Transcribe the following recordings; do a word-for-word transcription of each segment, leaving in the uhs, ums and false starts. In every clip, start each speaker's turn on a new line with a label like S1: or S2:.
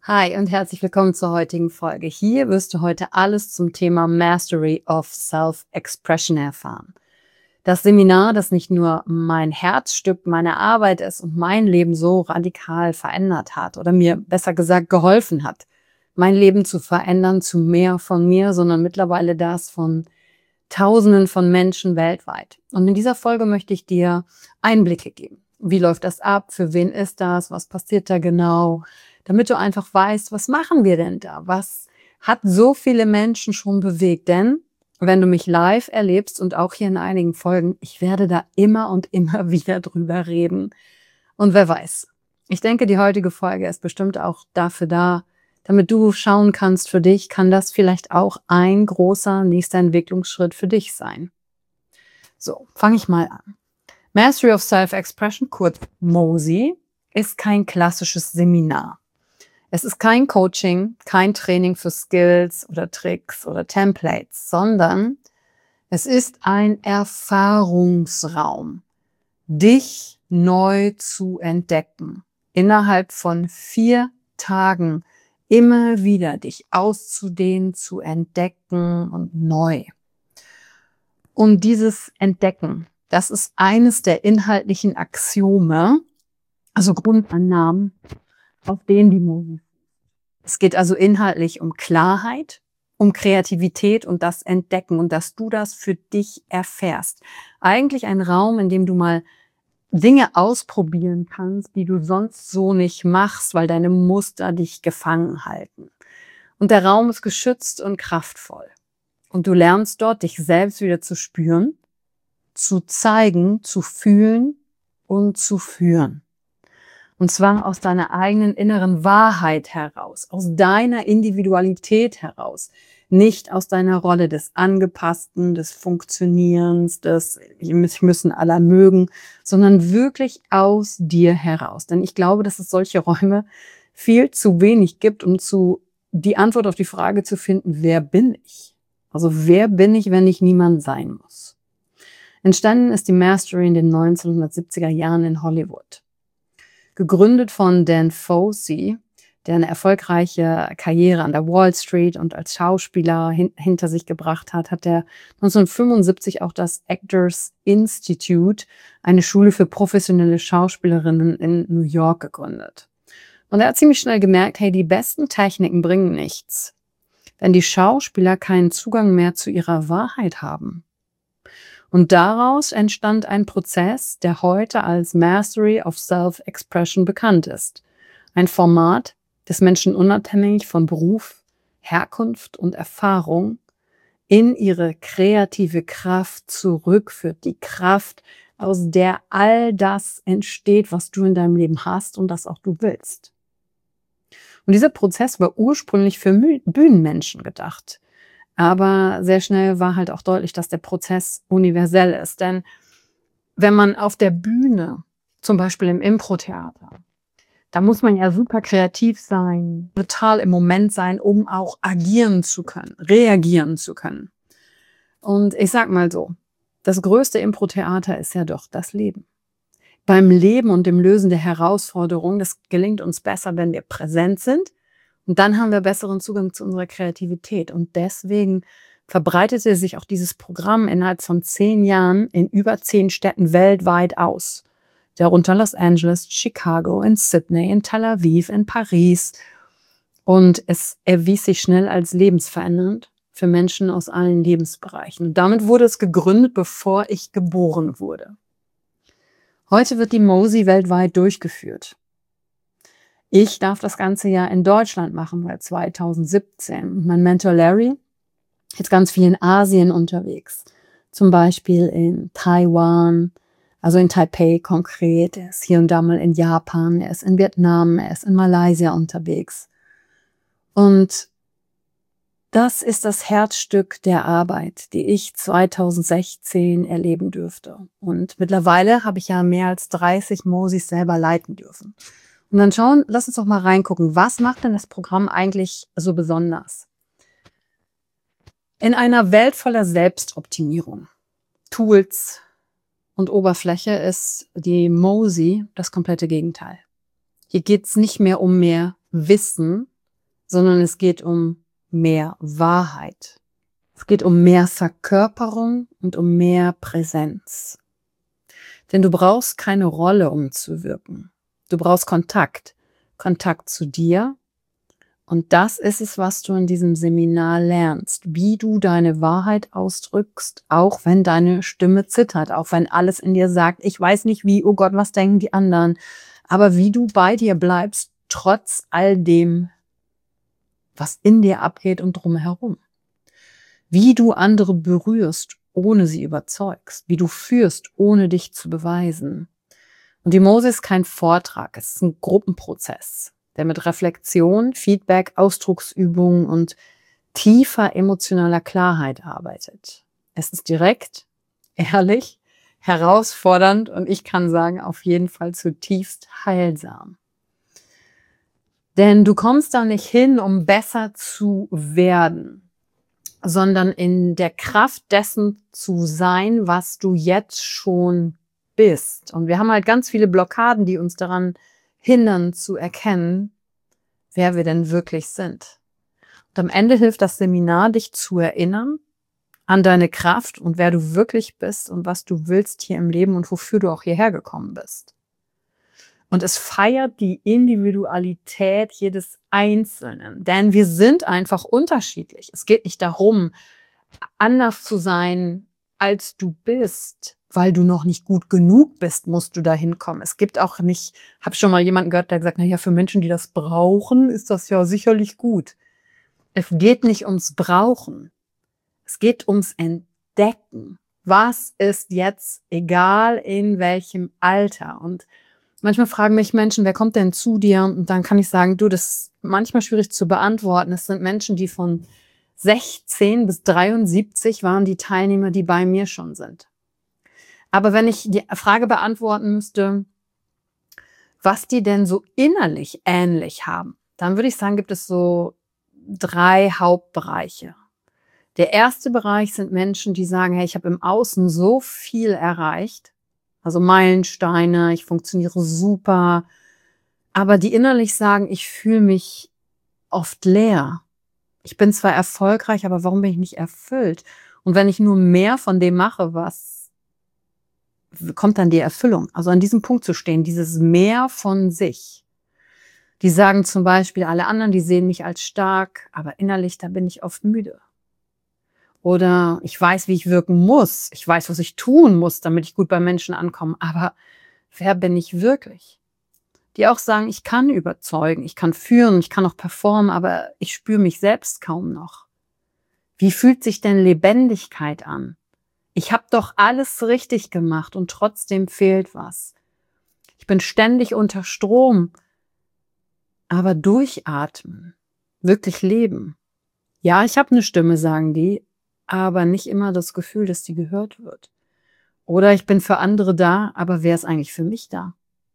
S1: Hi und herzlich willkommen zur heutigen Folge. Hier wirst du heute alles zum Thema Mastery of Self-Expression erfahren. Das Seminar, das nicht nur mein Herzstück, meine Arbeit ist und mein Leben so radikal verändert hat oder mir besser gesagt geholfen hat, mein Leben zu verändern zu mehr von mir, sondern mittlerweile das von Tausenden von Menschen weltweit. Und in dieser Folge möchte ich dir Einblicke geben. Wie läuft das ab? Für wen ist das? Was passiert da genau? Damit du einfach weißt, was machen wir denn da? Was hat so viele Menschen schon bewegt? Denn wenn du mich live erlebst und auch hier in einigen Folgen, ich werde da immer und immer wieder drüber reden. Und wer weiß, ich denke, die heutige Folge ist bestimmt auch dafür da, damit du schauen kannst für dich, kann das vielleicht auch ein großer nächster Entwicklungsschritt für dich sein. So, fange ich mal an. Mastery of Self-Expression, kurz MOSI, ist kein klassisches Seminar. Es ist kein Coaching, kein Training für Skills oder Tricks oder Templates, sondern es ist ein Erfahrungsraum, dich neu zu entdecken. Innerhalb von vier Tagen immer wieder dich auszudehnen, zu entdecken und neu. Und dieses Entdecken, das ist eines der inhaltlichen Axiome, also Grundannahmen, auf denen die MOSI. Es geht also inhaltlich um Klarheit, um Kreativität und das Entdecken und dass du das für dich erfährst. Eigentlich ein Raum, in dem du mal Dinge ausprobieren kannst, die du sonst so nicht machst, weil deine Muster dich gefangen halten. Und der Raum ist geschützt und kraftvoll. Und du lernst dort, dich selbst wieder zu spüren, zu zeigen, zu fühlen und zu führen. Und zwar aus deiner eigenen inneren Wahrheit heraus, aus deiner Individualität heraus. Nicht aus deiner Rolle des Angepassten, des Funktionierens, des mich müssen aller mögen, sondern wirklich aus dir heraus. Denn ich glaube, dass es solche Räume viel zu wenig gibt, um zu die Antwort auf die Frage zu finden, wer bin ich? Also wer bin ich, wenn ich niemand sein muss? Entstanden ist die Mastery in den neunzehnhundertsiebziger Jahren in Hollywood. Gegründet von Dan Fossey, der eine erfolgreiche Karriere an der Wall Street und als Schauspieler hin, hinter sich gebracht hat, hat er neunzehnhundertfünfundsiebzig auch das Actors Institute, eine Schule für professionelle Schauspielerinnen in New York, gegründet. Und er hat ziemlich schnell gemerkt, hey, die besten Techniken bringen nichts, wenn die Schauspieler keinen Zugang mehr zu ihrer Wahrheit haben. Und daraus entstand ein Prozess, der heute als Mastery of Self-Expression bekannt ist. Ein Format, das Menschen unabhängig von Beruf, Herkunft und Erfahrung in ihre kreative Kraft zurückführt. Die Kraft, aus der all das entsteht, was du in deinem Leben hast und das auch du willst. Und dieser Prozess war ursprünglich für Bühnenmenschen gedacht. Aber sehr schnell war halt auch deutlich, dass der Prozess universell ist. Denn wenn man auf der Bühne, zum Beispiel im Impro-Theater, da muss man ja super kreativ sein, total im Moment sein, um auch agieren zu können, reagieren zu können. Und ich sag mal so, das größte Impro-Theater ist ja doch das Leben. Beim Leben und dem Lösen der Herausforderungen, das gelingt uns besser, wenn wir präsent sind. Und dann haben wir besseren Zugang zu unserer Kreativität. Und deswegen verbreitete sich auch dieses Programm innerhalb von zehn Jahren in über zehn Städten weltweit aus. Darunter Los Angeles, Chicago, in Sydney, in Tel Aviv, in Paris. Und es erwies sich schnell als lebensverändernd für Menschen aus allen Lebensbereichen. Und damit wurde es gegründet, bevor ich geboren wurde. Heute wird die MOSI weltweit durchgeführt. Ich darf das ganze Jahr in Deutschland machen, seit zweitausendsiebzehn. Mein Mentor Larry ist ganz viel in Asien unterwegs. Zum Beispiel in Taiwan, also in Taipei konkret. Er ist hier und da mal in Japan, er ist in Vietnam, er ist in Malaysia unterwegs. Und das ist das Herzstück der Arbeit, die ich zweitausendsechzehn erleben dürfte. Und mittlerweile habe ich ja mehr als dreißig MOSIs selber leiten dürfen. Und dann schauen, lass uns doch mal reingucken, was macht denn das Programm eigentlich so besonders? In einer Welt voller Selbstoptimierung, Tools und Oberfläche ist die MOSI das komplette Gegenteil. Hier geht es nicht mehr um mehr Wissen, sondern es geht um mehr Wahrheit. Es geht um mehr Verkörperung und um mehr Präsenz. Denn du brauchst keine Rolle, um zu wirken. Du brauchst Kontakt. Kontakt zu dir. Und das ist es, was du in diesem Seminar lernst. Wie du deine Wahrheit ausdrückst, auch wenn deine Stimme zittert, auch wenn alles in dir sagt, ich weiß nicht wie, oh Gott, was denken die anderen. Aber wie du bei dir bleibst, trotz all dem, was in dir abgeht und drumherum. Wie du andere berührst, ohne sie überzeugst. Wie du führst, ohne dich zu beweisen. Und die Mose ist kein Vortrag, es ist ein Gruppenprozess, der mit Reflexion, Feedback, Ausdrucksübungen und tiefer emotionaler Klarheit arbeitet. Es ist direkt, ehrlich, herausfordernd und ich kann sagen, auf jeden Fall zutiefst heilsam. Denn du kommst da nicht hin, um besser zu werden, sondern in der Kraft dessen zu sein, was du jetzt schon bist. Und wir haben halt ganz viele Blockaden, die uns daran hindern zu erkennen, wer wir denn wirklich sind. Und am Ende hilft das Seminar, dich zu erinnern an deine Kraft und wer du wirklich bist und was du willst hier im Leben und wofür du auch hierher gekommen bist. Und es feiert die Individualität jedes Einzelnen, denn wir sind einfach unterschiedlich. Es geht nicht darum, anders zu sein, als du bist. Weil du noch nicht gut genug bist, musst du da hinkommen. Es gibt auch nicht, habe schon mal jemanden gehört, der gesagt hat, na ja, für Menschen, die das brauchen, ist das ja sicherlich gut. Es geht nicht ums Brauchen. Es geht ums Entdecken. Was ist jetzt, egal in welchem Alter? Und manchmal fragen mich Menschen, wer kommt denn zu dir? Und dann kann ich sagen, du, das ist manchmal schwierig zu beantworten. Es sind Menschen, die von sechzehn bis dreiundsiebzig waren die Teilnehmer, die bei mir schon sind. Aber wenn ich die Frage beantworten müsste, was die denn so innerlich ähnlich haben, dann würde ich sagen, gibt es so drei Hauptbereiche. Der erste Bereich sind Menschen, die sagen, hey, ich habe im Außen so viel erreicht, also Meilensteine, ich funktioniere super, aber die innerlich sagen, ich fühle mich oft leer. Ich bin zwar erfolgreich, aber warum bin ich nicht erfüllt? Und wenn ich nur mehr von dem mache, was kommt dann die Erfüllung. Also an diesem Punkt zu stehen, dieses Mehr von sich. Die sagen zum Beispiel, alle anderen, die sehen mich als stark, aber innerlich, da bin ich oft müde. Oder ich weiß, wie ich wirken muss. Ich weiß, was ich tun muss, damit ich gut bei Menschen ankomme. Aber wer bin ich wirklich? Die auch sagen, ich kann überzeugen, ich kann führen, ich kann auch performen, aber ich spüre mich selbst kaum noch. Wie fühlt sich denn Lebendigkeit an? Ich habe doch alles richtig gemacht und trotzdem fehlt was. Ich bin ständig unter Strom, aber durchatmen, wirklich leben. Ja, ich habe eine Stimme, sagen die, aber nicht immer das Gefühl, dass die gehört wird. Oder ich bin für andere da, aber wer ist eigentlich für mich da?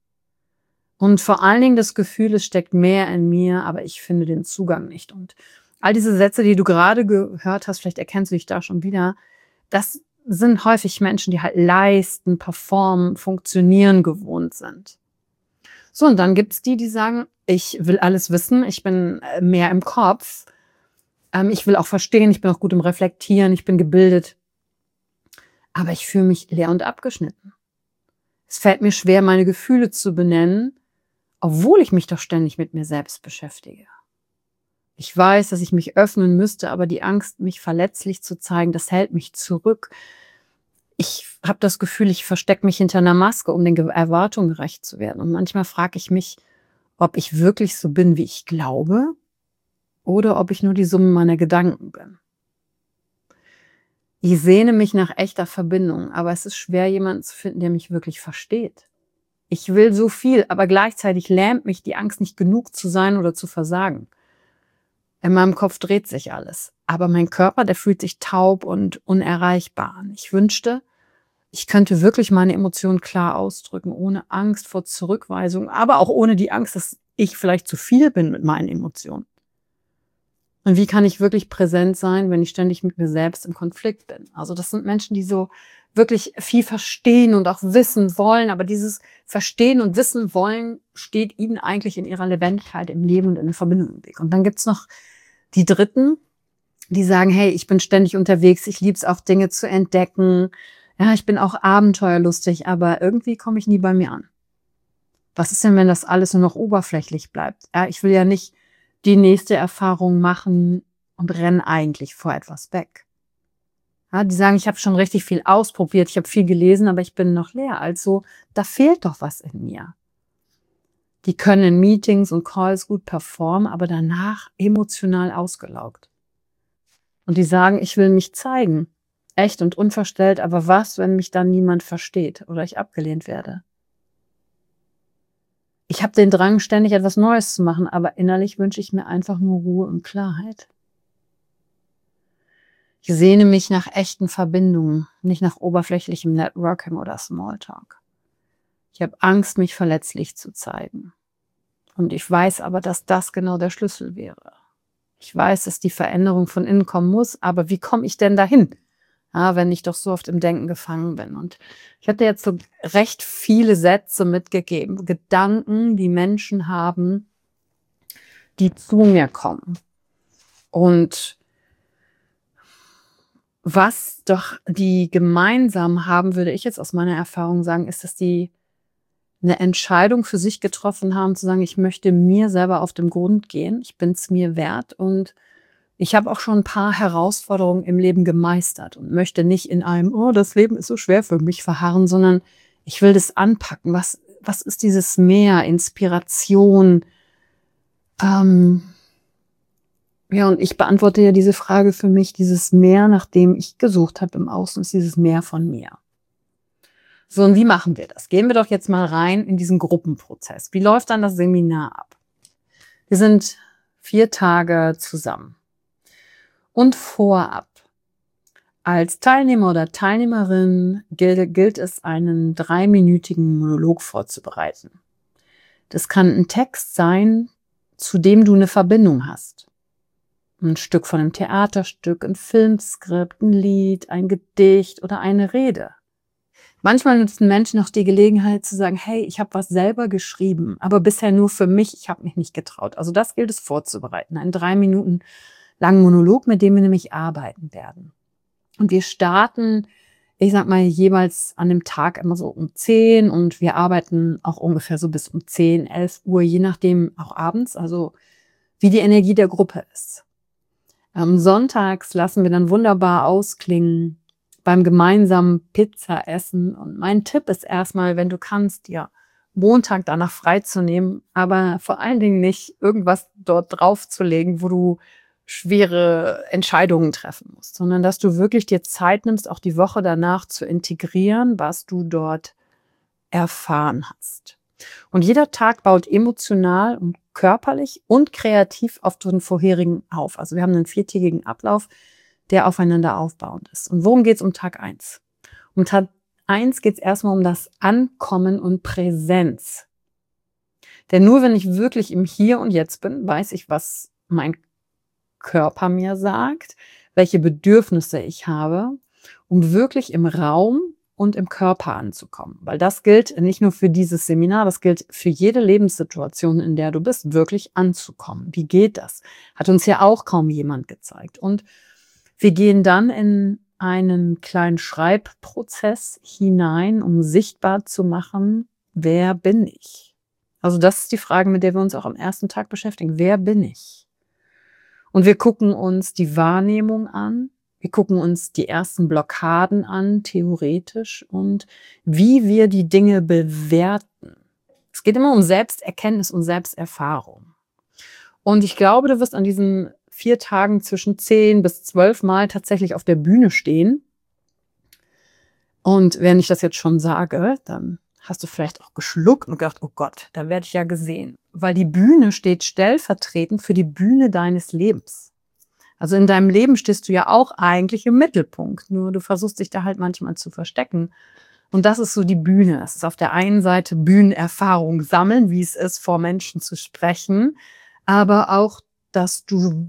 S1: Und vor allen Dingen das Gefühl, es steckt mehr in mir, aber ich finde den Zugang nicht. Und all diese Sätze, die du gerade gehört hast, vielleicht erkennst du dich da schon wieder, das sind häufig Menschen, die halt leisten, performen, funktionieren gewohnt sind. So, und dann gibt's die, die sagen, ich will alles wissen, ich bin mehr im Kopf, ähm, ich will auch verstehen, ich bin auch gut im Reflektieren, ich bin gebildet, aber ich fühle mich leer und abgeschnitten. Es fällt mir schwer, meine Gefühle zu benennen, obwohl ich mich doch ständig mit mir selbst beschäftige. Ich weiß, dass ich mich öffnen müsste, aber die Angst, mich verletzlich zu zeigen, das hält mich zurück. Ich habe das Gefühl, ich verstecke mich hinter einer Maske, um den Erwartungen gerecht zu werden. Und manchmal frage ich mich, ob ich wirklich so bin, wie ich glaube, oder ob ich nur die Summe meiner Gedanken bin. Ich sehne mich nach echter Verbindung, aber es ist schwer, jemanden zu finden, der mich wirklich versteht. Ich will so viel, aber gleichzeitig lähmt mich die Angst, nicht genug zu sein oder zu versagen. In meinem Kopf dreht sich alles, aber mein Körper, der fühlt sich taub und unerreichbar an. Ich wünschte, ich könnte wirklich meine Emotionen klar ausdrücken, ohne Angst vor Zurückweisung, aber auch ohne die Angst, dass ich vielleicht zu viel bin mit meinen Emotionen. Und wie kann ich wirklich präsent sein, wenn ich ständig mit mir selbst im Konflikt bin? Also das sind Menschen, die so wirklich viel verstehen und auch wissen wollen, aber dieses Verstehen und Wissen wollen steht ihnen eigentlich in ihrer Lebendigkeit im Leben und in der Verbindung im Weg. Und dann gibt's noch die Dritten, die sagen, hey, ich bin ständig unterwegs, ich lieb's auch Dinge zu entdecken, ja, ich bin auch abenteuerlustig, aber irgendwie komme ich nie bei mir an. Was ist denn, wenn das alles nur noch oberflächlich bleibt? Ja, ich will ja nicht die nächste Erfahrung machen und renne eigentlich vor etwas weg. Ja, die sagen, ich habe schon richtig viel ausprobiert, ich habe viel gelesen, aber ich bin noch leer. Also da fehlt doch was in mir. Die können in Meetings und Calls gut performen, aber danach emotional ausgelaugt. Und die sagen, ich will mich zeigen, echt und unverstellt, aber was, wenn mich dann niemand versteht oder ich abgelehnt werde? Ich habe den Drang, ständig etwas Neues zu machen, aber innerlich wünsche ich mir einfach nur Ruhe und Klarheit. Ich sehne mich nach echten Verbindungen, nicht nach oberflächlichem Networking oder Smalltalk. Ich habe Angst, mich verletzlich zu zeigen. Und ich weiß aber, dass das genau der Schlüssel wäre. Ich weiß, dass die Veränderung von innen kommen muss, aber wie komme ich denn dahin? Ja, wenn ich doch so oft im Denken gefangen bin. Und ich hatte jetzt so recht viele Sätze mitgegeben, Gedanken, die Menschen haben, die zu mir kommen. Und was doch die gemeinsam haben, würde ich jetzt aus meiner Erfahrung sagen, ist, dass die eine Entscheidung für sich getroffen haben, zu sagen, ich möchte mir selber auf den Grund gehen, ich bin es mir wert und ich habe auch schon ein paar Herausforderungen im Leben gemeistert und möchte nicht in einem, oh, das Leben ist so schwer für mich verharren, sondern ich will das anpacken. Was, was ist dieses Mehr, Inspiration? Ähm, ja, und ich beantworte ja diese Frage für mich, dieses Mehr, nach dem ich gesucht habe im Außen, ist dieses Mehr von mir. So, und wie machen wir das? Gehen wir doch jetzt mal rein in diesen Gruppenprozess. Wie läuft dann das Seminar ab? Wir sind vier Tage zusammen. Und vorab, als Teilnehmer oder Teilnehmerin gilt, gilt es, einen dreiminütigen Monolog vorzubereiten. Das kann ein Text sein, zu dem du eine Verbindung hast. Ein Stück von einem Theaterstück, ein Filmskript, ein Lied, ein Gedicht oder eine Rede. Manchmal nutzen Menschen auch die Gelegenheit zu sagen, hey, ich habe was selber geschrieben, aber bisher nur für mich, ich habe mich nicht getraut. Also das gilt es vorzubereiten, einen drei Minuten langen Monolog, mit dem wir nämlich arbeiten werden. Und wir starten, ich sag mal, jeweils an dem Tag immer so um zehn und wir arbeiten auch ungefähr so bis um zehn, elf Uhr, je nachdem auch abends, also wie die Energie der Gruppe ist. Ähm, sonntags lassen wir dann wunderbar ausklingen beim gemeinsamen Pizza-Essen. Und mein Tipp ist erstmal, wenn du kannst, ja, Montag danach freizunehmen, aber vor allen Dingen nicht irgendwas dort draufzulegen, wo du schwere Entscheidungen treffen musst, sondern dass du wirklich dir Zeit nimmst, auch die Woche danach zu integrieren, was du dort erfahren hast. Und jeder Tag baut emotional und körperlich und kreativ auf den vorherigen auf. Also wir haben einen viertägigen Ablauf, der aufeinander aufbauend ist. Und worum geht es um Tag eins? Um Tag eins geht es erstmal um das Ankommen und Präsenz. Denn nur wenn ich wirklich im Hier und Jetzt bin, weiß ich, was mein Körper mir sagt, welche Bedürfnisse ich habe, um wirklich im Raum und im Körper anzukommen. Weil das gilt nicht nur für dieses Seminar, das gilt für jede Lebenssituation, in der du bist, wirklich anzukommen. Wie geht das? Hat uns ja auch kaum jemand gezeigt. Und wir gehen dann in einen kleinen Schreibprozess hinein, um sichtbar zu machen, wer bin ich? Also das ist die Frage, mit der wir uns auch am ersten Tag beschäftigen. Wer bin ich? Und wir gucken uns die Wahrnehmung an, wir gucken uns die ersten Blockaden an, theoretisch, und wie wir die Dinge bewerten. Es geht immer um Selbsterkenntnis und Selbsterfahrung. Und ich glaube, du wirst an diesen vier Tagen zwischen zehn bis zwölf Mal tatsächlich auf der Bühne stehen. Und wenn ich das jetzt schon sage, dann hast du vielleicht auch geschluckt und gedacht, oh Gott, da werde ich ja gesehen. Weil die Bühne steht stellvertretend für die Bühne deines Lebens. Also in deinem Leben stehst du ja auch eigentlich im Mittelpunkt. Nur du versuchst dich da halt manchmal zu verstecken. Und das ist so die Bühne. Es ist auf der einen Seite Bühnenerfahrung sammeln, wie es ist, vor Menschen zu sprechen. Aber auch, dass du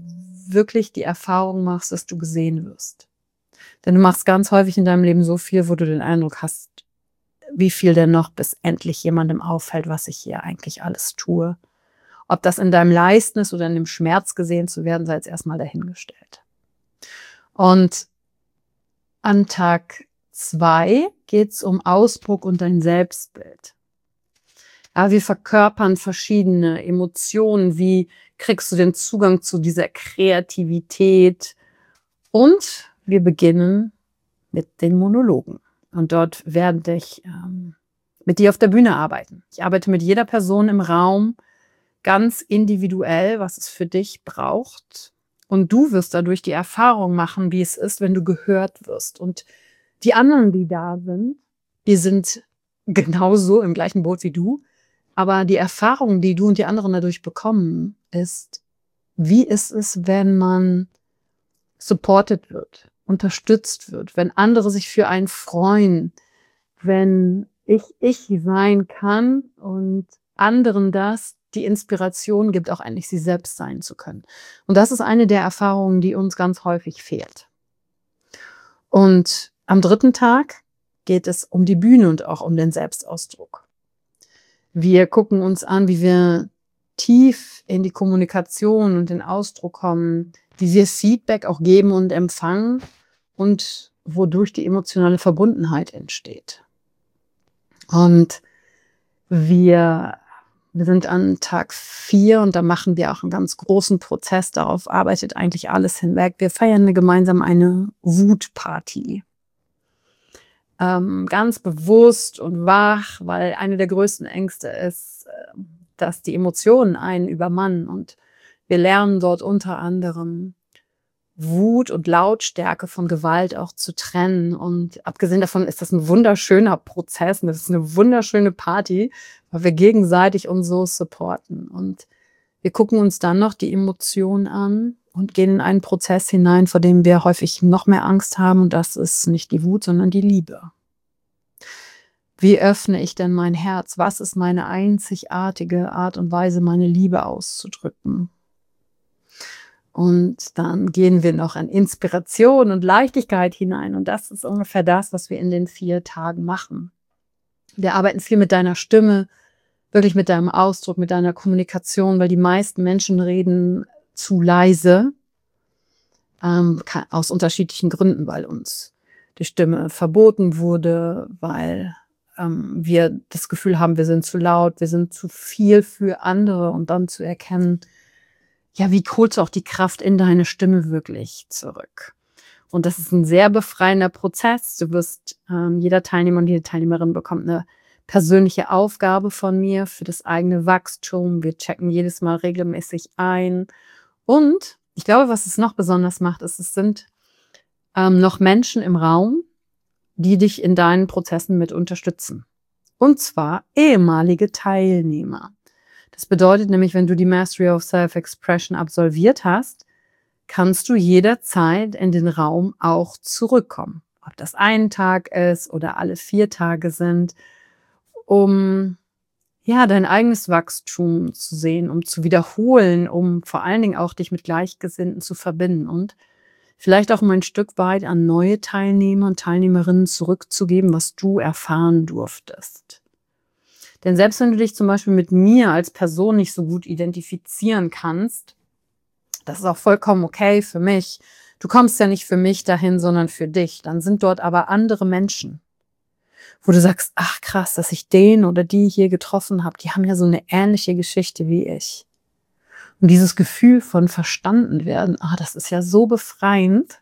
S1: wirklich die Erfahrung machst, dass du gesehen wirst. Denn du machst ganz häufig in deinem Leben so viel, wo du den Eindruck hast, wie viel denn noch, bis endlich jemandem auffällt, was ich hier eigentlich alles tue. Ob das in deinem Leisten ist oder in dem Schmerz gesehen zu werden, sei jetzt erstmal dahingestellt. Und an Tag zwei geht es um Ausdruck und dein Selbstbild. Ja, wir verkörpern verschiedene Emotionen. Wie kriegst du den Zugang zu dieser Kreativität? Und wir beginnen mit den Monologen. Und dort werde ich ähm, mit dir auf der Bühne arbeiten. Ich arbeite mit jeder Person im Raum ganz individuell, was es für dich braucht. Und du wirst dadurch die Erfahrung machen, wie es ist, wenn du gehört wirst. Und die anderen, die da sind, die sind genauso im gleichen Boot wie du. Aber die Erfahrung, die du und die anderen dadurch bekommen, ist, wie ist es, wenn man supported wird, unterstützt wird, wenn andere sich für einen freuen, wenn ich ich sein kann und anderen das die Inspiration gibt, auch endlich sie selbst sein zu können. Und das ist eine der Erfahrungen, die uns ganz häufig fehlt. Und am dritten Tag geht es um die Bühne und auch um den Selbstausdruck. Wir gucken uns an, wie wir tief in die Kommunikation und den Ausdruck kommen, wie wir Feedback auch geben und empfangen und wodurch die emotionale Verbundenheit entsteht. Und wir, wir sind an Tag vier und da machen wir auch einen ganz großen Prozess. Darauf arbeitet eigentlich alles hinweg. Wir feiern gemeinsam eine Wutparty. Ähm, ganz bewusst und wach, weil eine der größten Ängste ist, dass die Emotionen einen übermannen. Und wir lernen dort unter anderem Wut und Lautstärke von Gewalt auch zu trennen. Und abgesehen davon ist das ein wunderschöner Prozess und das ist eine wunderschöne Party, weil wir gegenseitig uns so supporten. Und wir gucken uns dann noch die Emotionen an und gehen in einen Prozess hinein, vor dem wir häufig noch mehr Angst haben. Und das ist nicht die Wut, sondern die Liebe. Wie öffne ich denn mein Herz? Was ist meine einzigartige Art und Weise, meine Liebe auszudrücken? Und dann gehen wir noch in Inspiration und Leichtigkeit hinein. Und das ist ungefähr das, was wir in den vier Tagen machen. Wir arbeiten viel mit deiner Stimme, wirklich mit deinem Ausdruck, mit deiner Kommunikation, weil die meisten Menschen reden zu leise, ähm, aus unterschiedlichen Gründen, weil uns die Stimme verboten wurde, weil ähm, wir das Gefühl haben, wir sind zu laut, wir sind zu viel für andere und dann zu erkennen, ja, wie holst du auch die Kraft in deine Stimme wirklich zurück? Und das ist ein sehr befreiender Prozess. Du wirst, ähm, jeder Teilnehmer und jede Teilnehmerin bekommt eine persönliche Aufgabe von mir für das eigene Wachstum. Wir checken jedes Mal regelmäßig ein. Und ich glaube, was es noch besonders macht, ist, es sind ähm, noch Menschen im Raum, die dich in deinen Prozessen mit unterstützen. Und zwar ehemalige Teilnehmer. Das bedeutet nämlich, wenn du die Mastery of Self-Expression absolviert hast, kannst du jederzeit in den Raum auch zurückkommen. Ob das ein Tag ist oder alle vier Tage sind, um ja dein eigenes Wachstum zu sehen, um zu wiederholen, um vor allen Dingen auch dich mit Gleichgesinnten zu verbinden und vielleicht auch um ein Stück weit an neue Teilnehmer und Teilnehmerinnen zurückzugeben, was du erfahren durftest. Denn selbst wenn du dich zum Beispiel mit mir als Person nicht so gut identifizieren kannst, das ist auch vollkommen okay für mich. Du kommst ja nicht für mich dahin, sondern für dich. Dann sind dort aber andere Menschen, wo du sagst, ach krass, dass ich den oder die hier getroffen habe, die haben ja so eine ähnliche Geschichte wie ich. Und dieses Gefühl von verstanden werden, ah, das ist ja so befreiend,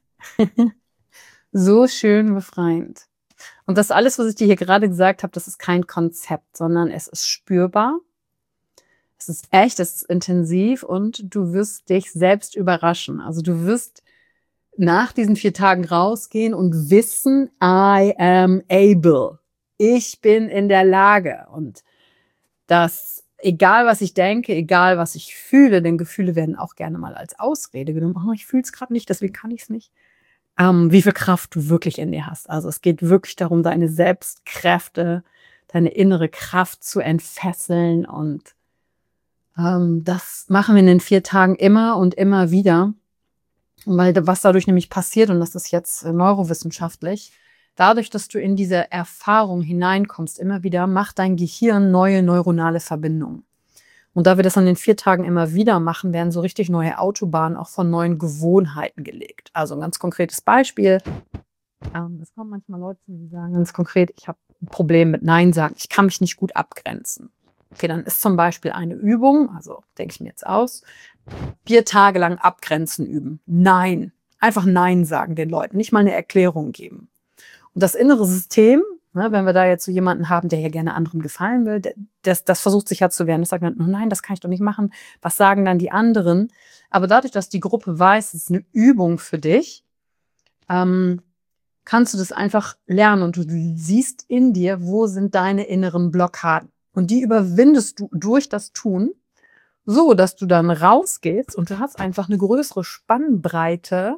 S1: so schön befreiend. Und das alles, was ich dir hier gerade gesagt habe, das ist kein Konzept, sondern es ist spürbar, es ist echt, es ist intensiv und du wirst dich selbst überraschen. Also du wirst nach diesen vier Tagen rausgehen und wissen, I am able. Ich bin in der Lage. Und das, egal was ich denke, egal was ich fühle, denn Gefühle werden auch gerne mal als Ausrede genommen. Oh, ich fühle es gerade nicht, deswegen kann ich es nicht. Ähm, wie viel Kraft du wirklich in dir hast. Also es geht wirklich darum, deine Selbstkräfte, deine innere Kraft zu entfesseln. Und ähm, das machen wir in den vier Tagen immer und immer wieder. Weil was dadurch nämlich passiert, und das ist jetzt neurowissenschaftlich, dadurch, dass du in diese Erfahrung hineinkommst, immer wieder, macht dein Gehirn neue neuronale Verbindungen. Und da wir das an den vier Tagen immer wieder machen, werden so richtig neue Autobahnen auch von neuen Gewohnheiten gelegt. Also ein ganz konkretes Beispiel. Ähm, es kommen manchmal Leute, die sagen ganz konkret, ich habe ein Problem mit Nein sagen. Ich kann mich nicht gut abgrenzen. Okay, dann ist zum Beispiel eine Übung, also denke ich mir jetzt aus, vier Tage lang abgrenzen üben. Nein. Einfach Nein sagen den Leuten, nicht mal eine Erklärung geben. Und das innere System, ne, wenn wir da jetzt so jemanden haben, der ja gerne anderen gefallen will, das, das versucht sich ja zu wehren. Das sagt dann, oh nein, das kann ich doch nicht machen. Was sagen dann die anderen? Aber dadurch, dass die Gruppe weiß, es ist eine Übung für dich, ähm, kannst du das einfach lernen und du siehst in dir, wo sind deine inneren Blockaden. Und die überwindest du durch das Tun, so dass du dann rausgehst und du hast einfach eine größere Spannbreite,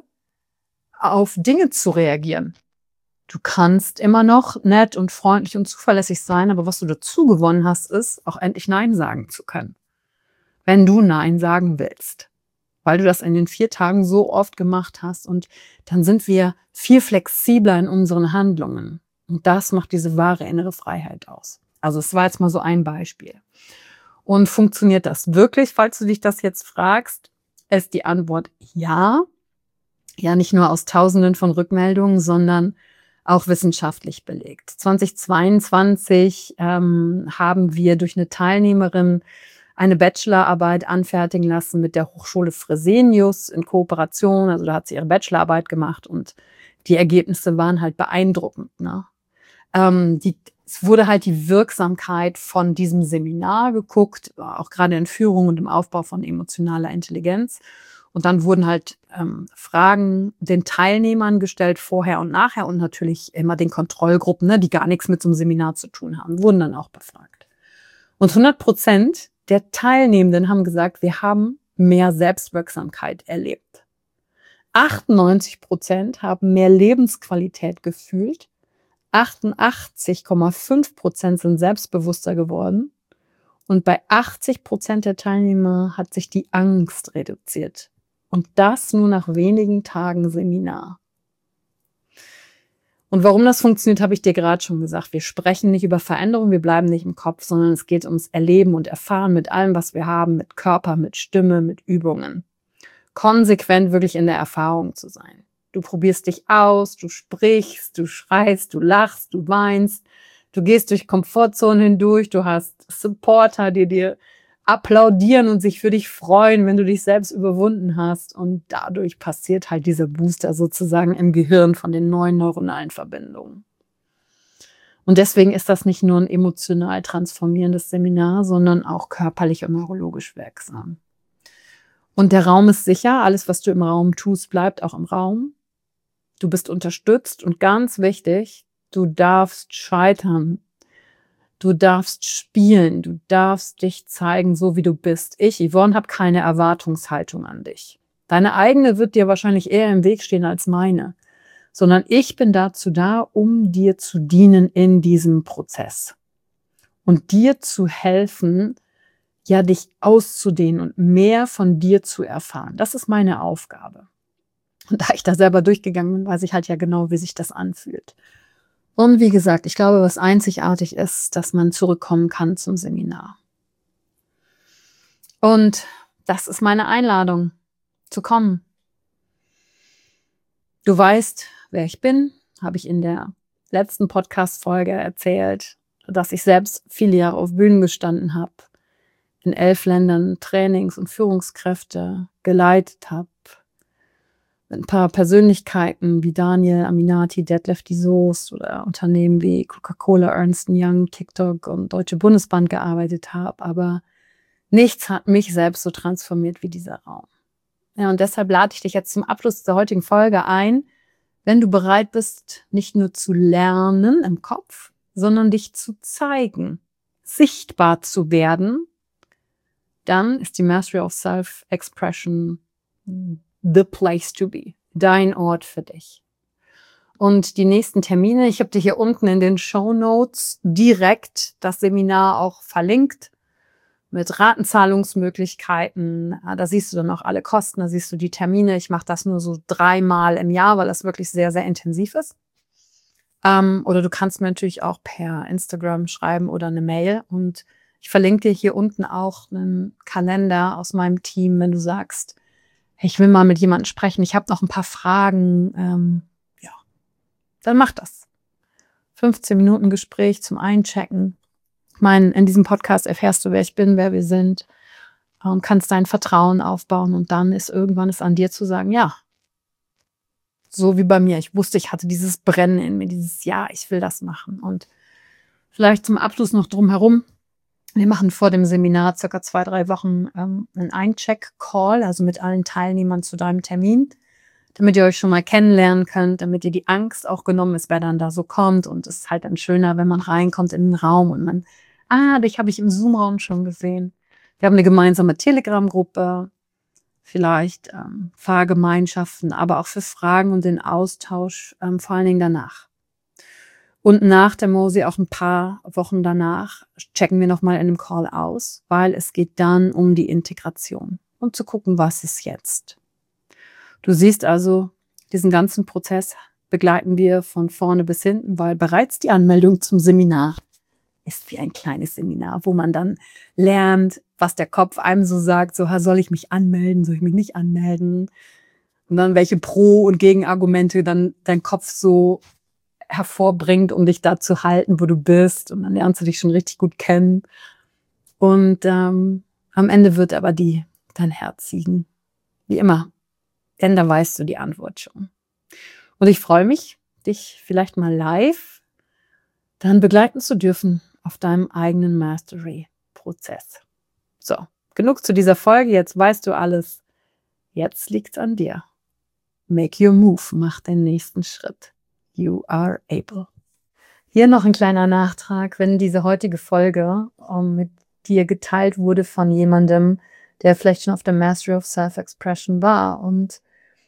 S1: auf Dinge zu reagieren. Du kannst immer noch nett und freundlich und zuverlässig sein, aber was du dazu gewonnen hast, ist, auch endlich Nein sagen zu können. Wenn du Nein sagen willst. Weil du das in den vier Tagen so oft gemacht hast, und dann sind wir viel flexibler in unseren Handlungen. Und das macht diese wahre innere Freiheit aus. Also es war jetzt mal so ein Beispiel. Und funktioniert das wirklich, falls du dich das jetzt fragst, ist die Antwort ja. Ja, nicht nur aus Tausenden von Rückmeldungen, sondern auch wissenschaftlich belegt. zweitausendzweiundzwanzig ähm, haben wir durch eine Teilnehmerin eine Bachelorarbeit anfertigen lassen mit der Hochschule Fresenius in Kooperation. Also da hat sie ihre Bachelorarbeit gemacht und die Ergebnisse waren halt beeindruckend. Ne? Ähm, die, es wurde halt die Wirksamkeit von diesem Seminar geguckt, auch gerade in Führung und im Aufbau von emotionaler Intelligenz. Und dann wurden halt ähm, Fragen den Teilnehmern gestellt, vorher und nachher, und natürlich immer den Kontrollgruppen, ne, die gar nichts mit so einem Seminar zu tun haben, wurden dann auch befragt. Und hundert Prozent der Teilnehmenden haben gesagt, wir haben mehr Selbstwirksamkeit erlebt. achtundneunzig Prozent haben mehr Lebensqualität gefühlt. achtundachtzig Komma fünf Prozent sind selbstbewusster geworden. Und bei achtzig Prozent der Teilnehmer hat sich die Angst reduziert. Und das nur nach wenigen Tagen Seminar. Und warum das funktioniert, habe ich dir gerade schon gesagt. Wir sprechen nicht über Veränderung, wir bleiben nicht im Kopf, sondern es geht ums Erleben und Erfahren mit allem, was wir haben, mit Körper, mit Stimme, mit Übungen. Konsequent wirklich in der Erfahrung zu sein. Du probierst dich aus, du sprichst, du schreist, du lachst, du weinst, du gehst durch Komfortzonen hindurch, du hast Supporter, die dir applaudieren und sich für dich freuen, wenn du dich selbst überwunden hast. Und dadurch passiert halt dieser Booster sozusagen im Gehirn von den neuen neuronalen Verbindungen. Und deswegen ist das nicht nur ein emotional transformierendes Seminar, sondern auch körperlich und neurologisch wirksam. Und der Raum ist sicher. Alles, was du im Raum tust, bleibt auch im Raum. Du bist unterstützt und ganz wichtig, du darfst scheitern. Du darfst spielen, du darfst dich zeigen, so wie du bist. Ich, Yvonne, habe keine Erwartungshaltung an dich. Deine eigene wird dir wahrscheinlich eher im Weg stehen als meine. Sondern ich bin dazu da, um dir zu dienen in diesem Prozess. Und dir zu helfen, ja, dich auszudehnen und mehr von dir zu erfahren. Das ist meine Aufgabe. Und da ich da selber durchgegangen bin, weiß ich halt ja genau, wie sich das anfühlt. Und wie gesagt, ich glaube, was einzigartig ist, dass man zurückkommen kann zum Seminar. Und das ist meine Einladung, zu kommen. Du weißt, wer ich bin, habe ich in der letzten Podcast-Folge erzählt, dass ich selbst viele Jahre auf Bühnen gestanden habe, in elf Ländern Trainings- und Führungskräfte geleitet habe, ein paar Persönlichkeiten wie Daniel Aminati, Detlef die Soest oder Unternehmen wie Coca-Cola, Ernst und Young, TikTok und Deutsche Bundesbank gearbeitet habe. Aber nichts hat mich selbst so transformiert wie dieser Raum. Ja, und deshalb lade ich dich jetzt zum Abschluss der heutigen Folge ein, wenn du bereit bist, nicht nur zu lernen im Kopf, sondern dich zu zeigen, sichtbar zu werden, dann ist die Mastery of Self-Expression the place to be, dein Ort für dich. Und die nächsten Termine, ich habe dir hier unten in den Shownotes direkt das Seminar auch verlinkt. mit Ratenzahlungsmöglichkeiten. Da siehst du dann auch alle Kosten, da siehst du die Termine. Ich mache das nur so dreimal im Jahr, weil das wirklich sehr, sehr intensiv ist. Ähm, oder du kannst mir natürlich auch per Instagram schreiben oder eine Mail. Und ich verlinke dir hier unten auch einen Kalender aus meinem Team, wenn du sagst, hey, ich will mal mit jemandem sprechen, ich habe noch ein paar Fragen. Ähm, ja, dann mach das. fünfzehn Minuten Gespräch zum Einchecken. Ich meine, in diesem Podcast erfährst du, wer ich bin, wer wir sind, und kannst dein Vertrauen aufbauen. Und dann ist irgendwann es an dir zu sagen, ja, so wie bei mir. Ich wusste, ich hatte dieses Brennen in mir, dieses Ja, ich will das machen. Und vielleicht zum Abschluss noch drumherum. Wir machen vor dem Seminar circa zwei, drei Wochen ähm, einen Eincheck-Call, also mit allen Teilnehmern zu deinem Termin, damit ihr euch schon mal kennenlernen könnt, damit ihr die Angst auch genommen ist, wer dann da so kommt. Und es ist halt dann schöner, wenn man reinkommt in den Raum und man, ah, dich habe ich im Zoom-Raum schon gesehen. Wir haben eine gemeinsame Telegram-Gruppe, vielleicht ähm, Fahrgemeinschaften, aber auch für Fragen und den Austausch, ähm, vor allen Dingen danach. Und nach der Mosi, auch ein paar Wochen danach, checken wir nochmal in einem Call aus, weil es geht dann um die Integration und zu gucken, was ist jetzt. Du siehst also, diesen ganzen Prozess begleiten wir von vorne bis hinten, weil bereits die Anmeldung zum Seminar ist wie ein kleines Seminar, wo man dann lernt, was der Kopf einem so sagt, so, soll ich mich anmelden, soll ich mich nicht anmelden? Und dann welche Pro- und Gegenargumente dann dein Kopf so hervorbringt, um dich da zu halten, wo du bist. Und dann lernst du dich schon richtig gut kennen. Und ähm, am Ende wird aber die dein Herz siegen. Wie immer. Denn da weißt du die Antwort schon. Und ich freue mich, dich vielleicht mal live dann begleiten zu dürfen auf deinem eigenen Mastery-Prozess. So, genug zu dieser Folge. Jetzt weißt du alles. Jetzt liegt's an dir. Make your move. Mach den nächsten Schritt. You are able. Hier noch ein kleiner Nachtrag. Wenn diese heutige Folge um, mit dir geteilt wurde von jemandem, der vielleicht schon auf der Mastery of Self-Expression war und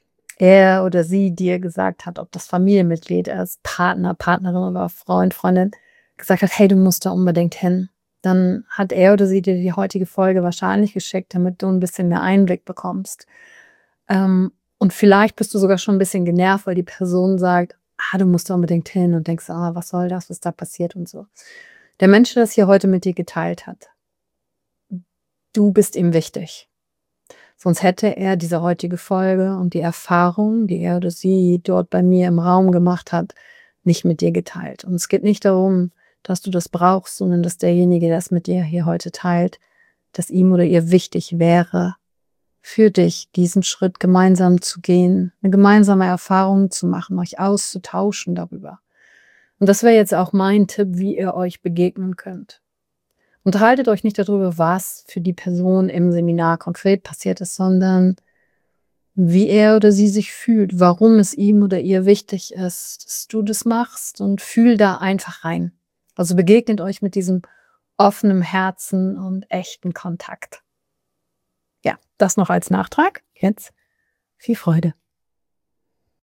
S1: er oder sie dir gesagt hat, ob das Familienmitglied ist, Partner, Partnerin oder Freund, Freundin, gesagt hat, hey, du musst da unbedingt hin, dann hat er oder sie dir die heutige Folge wahrscheinlich geschickt, damit du ein bisschen mehr Einblick bekommst. Ähm, und vielleicht bist du sogar schon ein bisschen genervt, weil die Person sagt, ah, du musst da unbedingt hin und denkst, ah, was soll das, was da passiert und so. Der Mensch, der das hier heute mit dir geteilt hat, du bist ihm wichtig. Sonst hätte er diese heutige Folge und die Erfahrung, die er oder sie dort bei mir im Raum gemacht hat, nicht mit dir geteilt. Und es geht nicht darum, dass du das brauchst, sondern dass derjenige, der es mit dir hier heute teilt, dass ihm oder ihr wichtig wäre, für dich diesen Schritt gemeinsam zu gehen, eine gemeinsame Erfahrung zu machen, euch auszutauschen darüber. Und das wäre jetzt auch mein Tipp, wie ihr euch begegnen könnt. Unterhaltet euch nicht darüber, was für die Person im Seminar konkret passiert ist, sondern wie er oder sie sich fühlt, warum es ihm oder ihr wichtig ist, dass du das machst, und fühl da einfach rein. Also begegnet euch mit diesem offenen Herzen und echten Kontakt. Ja, das noch als Nachtrag. Jetzt viel Freude.